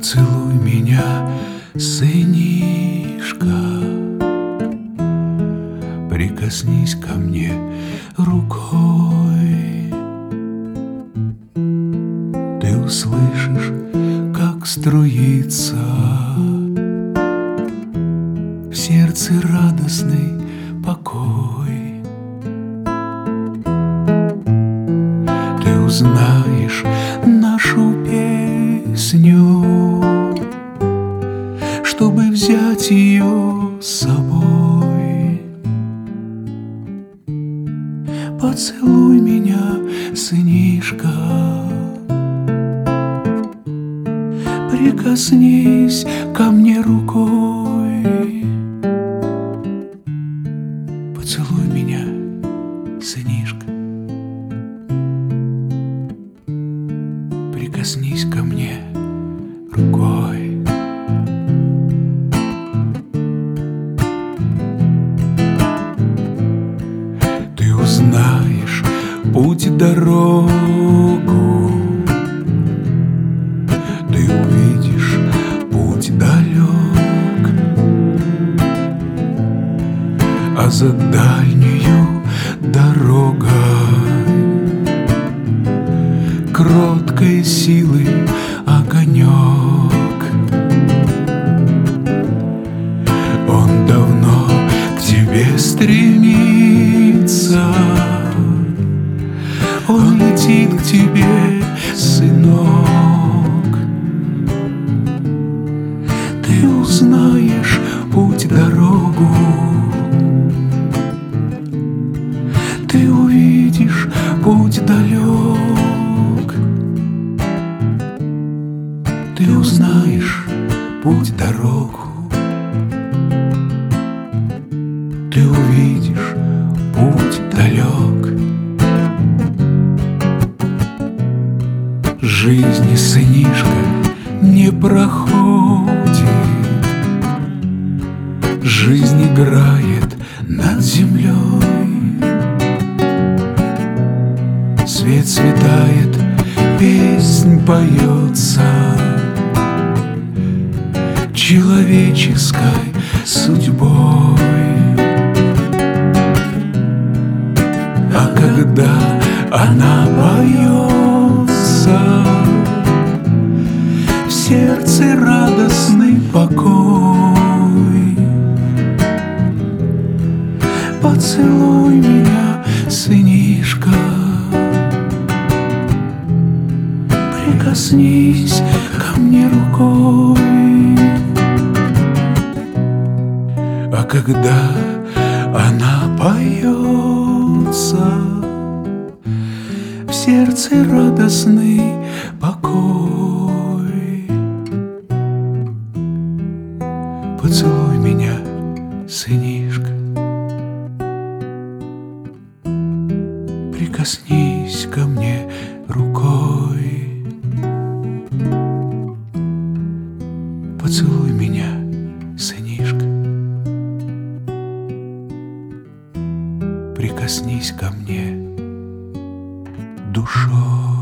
Поцелуй меня, сынишка, прикоснись ко мне рукой. Ты услышишь, как струится в сердце радостный покой. Ты узнаешь нашу песню, чтобы взять ее с собой. Поцелуй меня, сынишка, прикоснись ко мне рукой. Поцелуй меня, сынишка, прикоснись ко мне рукой. Ты узнаешь путь, дорогу, ты увидишь путь далек, а за дальнею дорогой кроткой силы огонек. Он давно к тебе стремится, он летит к тебе, сынок. Ты узнаешь путь, дорогу, ты увидишь путь далек. Ты узнаешь путь, дорогу, ты увидишь путь далек. Жизни, сынишка, не проходит, жизнь играет над землей. Свет светает, песнь поется человеческой судьбой. А когда она поется, в сердце радостный покой. Поцелуй меня, сынишка, прикоснись ко мне рукой. А когда она поется, в сердце радостный покой. Поцелуй меня, сынишка, прикоснись ко мне рукой. Поцелуй меня, сынишка, прикоснись ко мне душой.